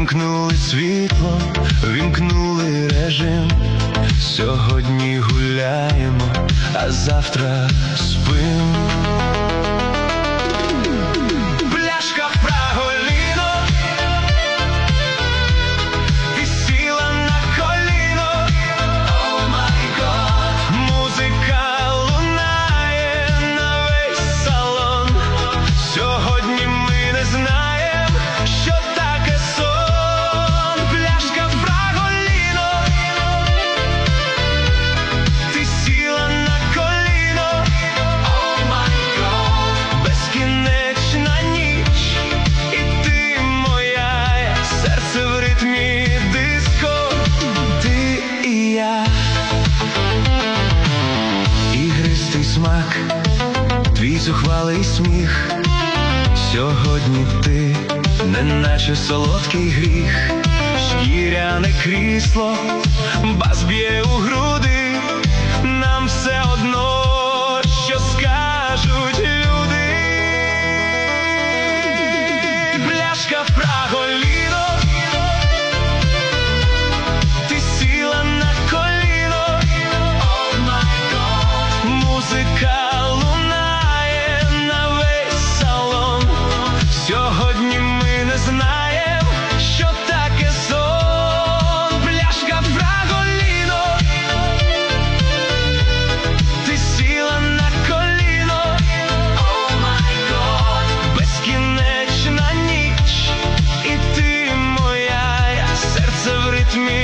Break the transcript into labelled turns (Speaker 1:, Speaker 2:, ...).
Speaker 1: вимкнули світло, вимкнули режим. Сьогодні гуляємо, а завтра спим. Пляшка Фраголіно, ти сіла на коліно. О май гот, музика лунає на весь салон. Сьогодні ми не знаємо, що таке сон. Пляшка Фраголіно, ти сіла на коліно. О май гот, безкінечна ніч, і ти моя, серце в ритмі диско, ти і я. Ігристий смак, твій зухвалий сміх. Сьогодні ти, неначе солодкий гріх. Шкіряне крісло, бас б'є у груди. Нам все одно, що скажуть люди. Пляшка Фраголіно, ти сіла на коліно. О май гот, музика лунає на весь салон. Сьогодні ми не знаємо, що таке сон. Пляшка Фраголіно, ти сіла на коліно. О май гот, безкінечна ніч, і ти моя, серце в ритмі